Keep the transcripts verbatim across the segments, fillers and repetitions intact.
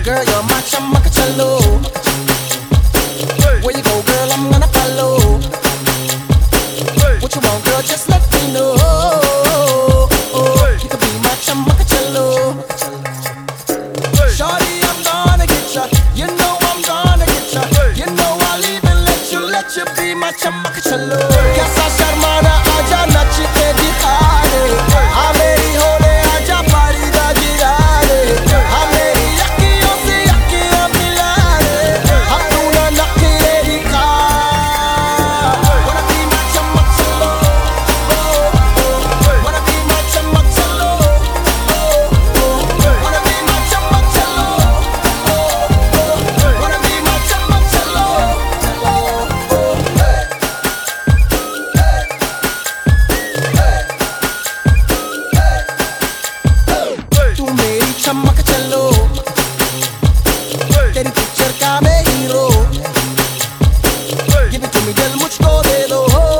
Girl, you're my chamacachalo. Where you go, girl, I'm gonna follow. What you want, girl, just let me know. You could be my chamacachalo. Shorty, I'm gonna get ya. You know I'm gonna get ya. You know I'll even let you, let you be my chamacachalo. Kaisa sharmana aaja nach ke dikhane. Aa meri hole aaja pari da girane. Aa meri akhiyon se akhiyan milane. Apna nakhre dikha. Wanna be my chamacachalo. Wanna be my chamacachalo. Wanna be my chamacachalo. Wanna be my chamacachalo. तू मेरी chamacachalo. तेरी picture का मैं hero. Give it to me, दिल मुझको दे दो.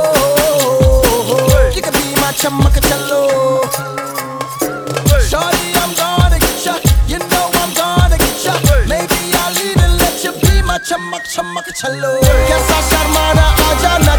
You can be my chamacachalo. Shorty, I'm gonna get ya. You know I'm gonna get ya. Maybe I'll even let you be my chamac chamacachalo. Kaisa sharmana aaja.